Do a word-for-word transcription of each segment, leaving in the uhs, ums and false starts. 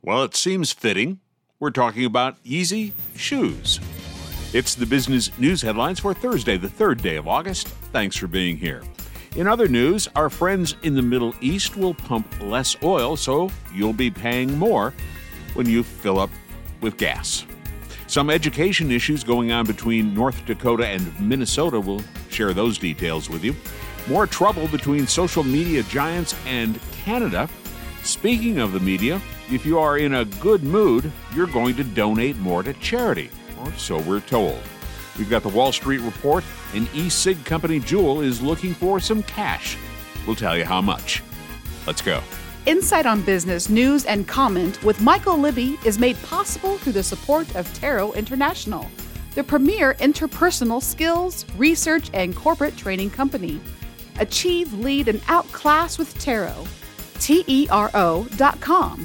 Well, it seems fitting. We're talking about Yeezy shoes. It's the business news headlines for Thursday, the third day of August. Thanks for being here. In other news, our friends in the Middle East will pump less oil, so you'll be paying more when you fill up with gas. Some education issues going on between North Dakota and Minnesota. We'll share those details with you. More trouble between social media giants and Canada. Speaking of the media, if you are in a good mood, you're going to donate more to charity, or so we're told. We've got the Wall Street Report. An e-cig company, Juul, is looking for some cash. We'll tell you how much. Let's go. Insight on Business News and Comment with Michael Libby is made possible through the support of Taro International, the premier interpersonal skills, research, and corporate training company. Achieve, lead, and outclass with Taro. T E R O dot com.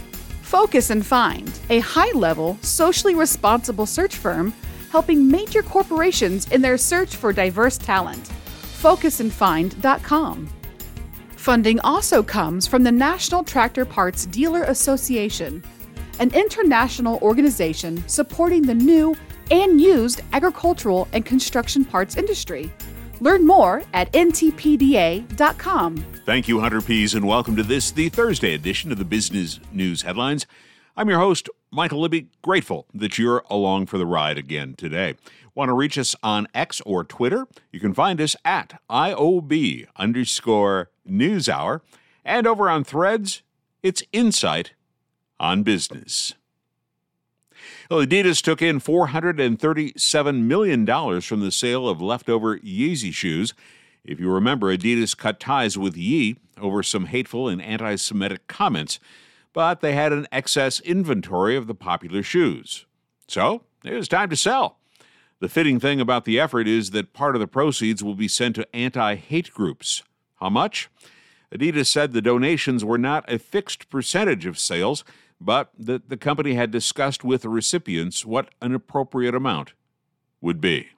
Focus and Find, a high-level, socially responsible search firm helping major corporations in their search for diverse talent. focus and find dot com. Funding also comes from the National Tractor Parts Dealer Association, an international organization supporting the new and used agricultural and construction parts industry. Learn more at N T P D A dot com. Thank you, Hunter Pease, and welcome to this, the Thursday edition of the Business News Headlines. I'm your host, Michael Libby. Grateful that you're along for the ride again today. Want to reach us on X or Twitter? You can find us at I O B underscore NewsHour. And over on Threads, it's Insight on Business. Well, Adidas took in four hundred thirty-seven million dollars from the sale of leftover Yeezy shoes. If you remember, Adidas cut ties with Yee over some hateful and anti-Semitic comments, but they had an excess inventory of the popular shoes. So, it was time to sell. The fitting thing about the effort is that part of the proceeds will be sent to anti-hate groups. How much? Adidas said the donations were not a fixed percentage of sales, but that the company had discussed with the recipients what an appropriate amount would be.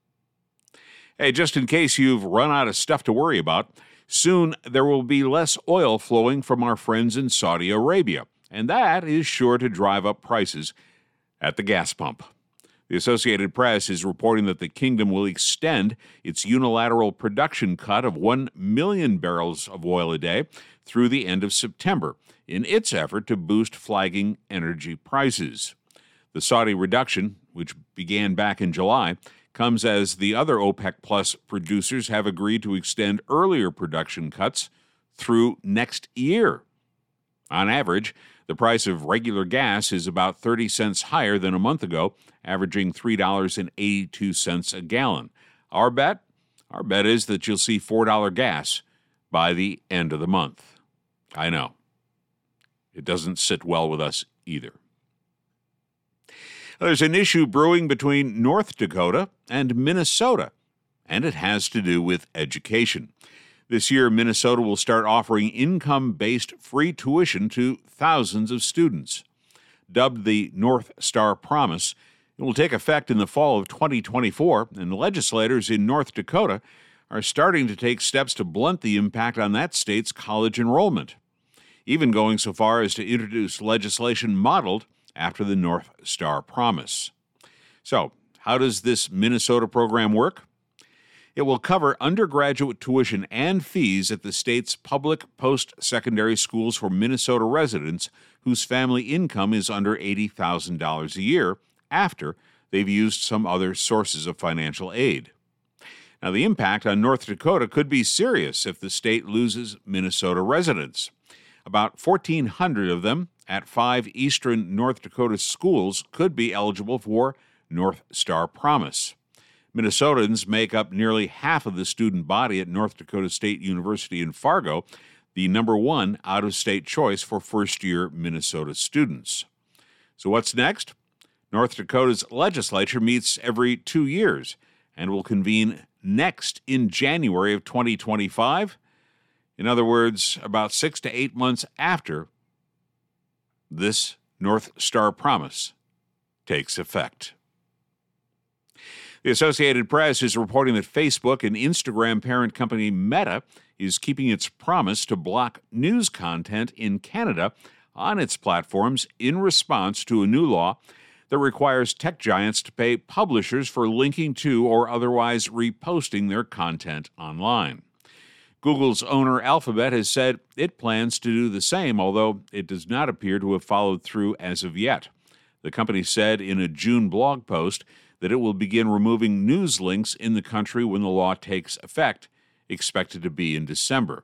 Hey, just in case you've run out of stuff to worry about, soon there will be less oil flowing from our friends in Saudi Arabia, and that is sure to drive up prices at the gas pump. The Associated Press is reporting that the kingdom will extend its unilateral production cut of one million barrels of oil a day through the end of September in its effort to boost flagging energy prices. The Saudi reduction, which began back in July, comes as the other OPEC Plus producers have agreed to extend earlier production cuts through next year. On average, the price of regular gas is about thirty cents higher than a month ago, averaging three dollars and eighty-two cents a gallon. Our bet? Our bet is that you'll see four dollars gas by the end of the month. I know. It doesn't sit well with us either. There's an issue brewing between North Dakota and Minnesota, and it has to do with education. This year, Minnesota will start offering income-based free tuition to thousands of students. Dubbed the North Star Promise, it will take effect in the fall of twenty twenty-four, and legislators in North Dakota are starting to take steps to blunt the impact on that state's college enrollment, even going so far as to introduce legislation modeled after the North Star Promise. So, how does this Minnesota program work? It will cover undergraduate tuition and fees at the state's public post-secondary schools for Minnesota residents whose family income is under eighty thousand dollars a year after they've used some other sources of financial aid. Now, the impact on North Dakota could be serious if the state loses Minnesota residents. About fourteen hundred of them at five eastern North Dakota schools could be eligible for North Star Promise. Minnesotans make up nearly half of the student body at North Dakota State University in Fargo, the number one out-of-state choice for first-year Minnesota students. So what's next? North Dakota's legislature meets every two years and will convene next in January of twenty twenty-five. In other words, about six to eight months after this North Star Promise takes effect. The Associated Press is reporting that Facebook and Instagram parent company Meta is keeping its promise to block news content in Canada on its platforms in response to a new law that requires tech giants to pay publishers for linking to or otherwise reposting their content online. Google's owner Alphabet has said it plans to do the same, although it does not appear to have followed through as of yet. The company said in a June blog post that it will begin removing news links in the country when the law takes effect, expected to be in December.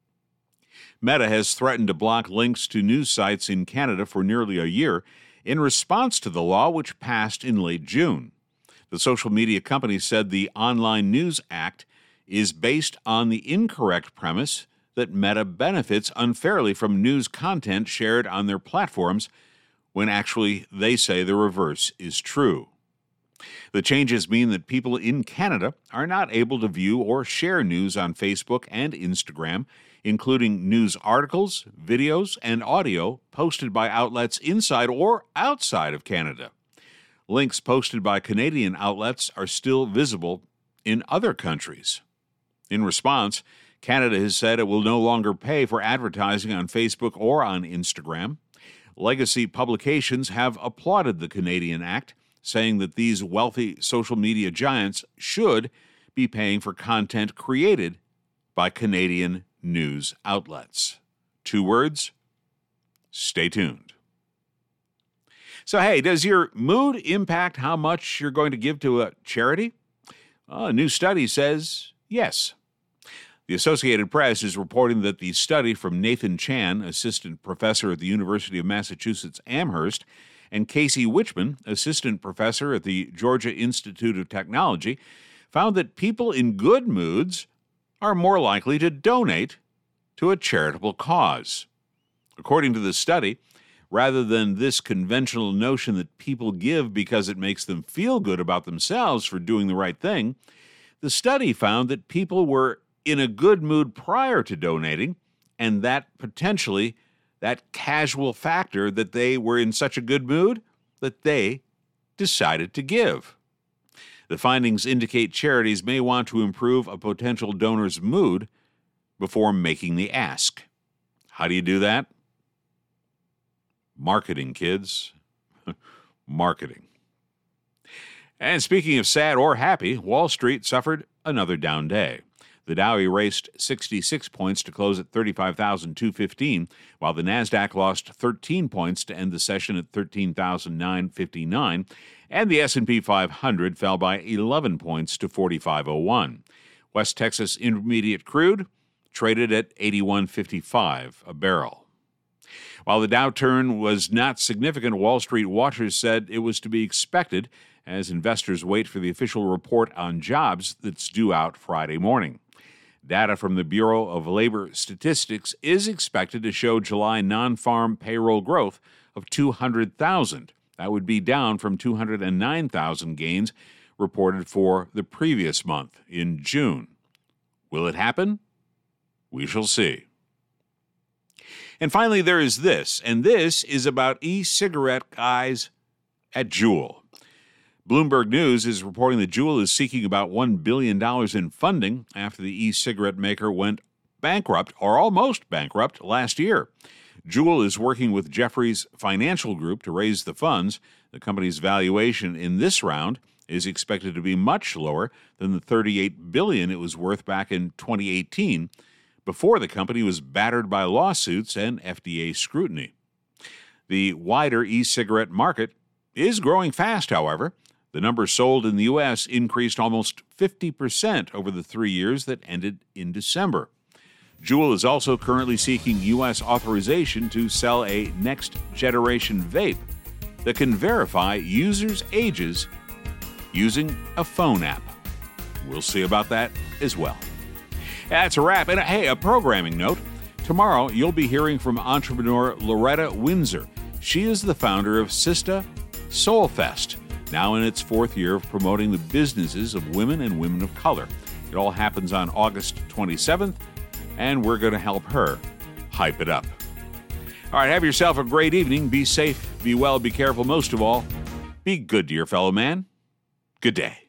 Meta has threatened to block links to news sites in Canada for nearly a year in response to the law, which passed in late June. The social media company said the Online News Act is based on the incorrect premise that Meta benefits unfairly from news content shared on their platforms, when actually they say the reverse is true. The changes mean that people in Canada are not able to view or share news on Facebook and Instagram, including news articles, videos, and audio posted by outlets inside or outside of Canada. Links posted by Canadian outlets are still visible in other countries. In response, Canada has said it will no longer pay for advertising on Facebook or on Instagram. Legacy publications have applauded the Canadian Act, saying that these wealthy social media giants should be paying for content created by Canadian news outlets. Two words: stay tuned. So, hey, does your mood impact how much you're going to give to a charity? Well, a new study says yes. The Associated Press is reporting that the study from Nathan Chan, assistant professor at the University of Massachusetts Amherst, and Casey Wichman, assistant professor at the Georgia Institute of Technology, found that people in good moods are more likely to donate to a charitable cause. According to the study, rather than this conventional notion that people give because it makes them feel good about themselves for doing the right thing, the study found that people were in a good mood prior to donating, and that potentially that casual factor that they were in such a good mood that they decided to give. The findings indicate charities may want to improve a potential donor's mood before making the ask. How do you do that? Marketing, kids. Marketing. And speaking of sad or happy, Wall Street suffered another down day. The Dow erased sixty-six points to close at thirty-five thousand two hundred fifteen, while the Nasdaq lost thirteen points to end the session at thirteen thousand nine hundred fifty-nine, and the S and P five hundred fell by eleven points to forty-five oh one. West Texas Intermediate crude traded at eighty-one fifty-five a barrel. While the downturn was not significant, Wall Street watchers said it was to be expected as investors wait for the official report on jobs that's due out Friday morning. Data from the Bureau of Labor Statistics is expected to show July non-farm payroll growth of two hundred thousand. That would be down from two hundred nine thousand gains reported for the previous month in June. Will it happen? We shall see. And finally, there is this, and this is about e-cigarette guys at Juul. Bloomberg News is reporting that Juul is seeking about one billion dollars in funding after the e-cigarette maker went bankrupt, or almost bankrupt, last year. Juul is working with Jefferies Financial Group to raise the funds. The company's valuation in this round is expected to be much lower than the thirty-eight billion dollars it was worth back in twenty eighteen, before the company was battered by lawsuits and F D A scrutiny. The wider e-cigarette market is growing fast, however. The number sold in the U S increased almost fifty percent over the three years that ended in December. Juul is also currently seeking U S authorization to sell a next-generation vape that can verify users' ages using a phone app. We'll see about that as well. That's a wrap. And hey, a programming note. Tomorrow, you'll be hearing from entrepreneur Loretta Windsor. She is the founder of Sista Soul Fest, now in its fourth year of promoting the businesses of women and women of color. It all happens on August twenty-seventh, and we're going to help her hype it up. All right, have yourself a great evening. Be safe, be well, be careful. Most of all, be good to your fellow man. Good day.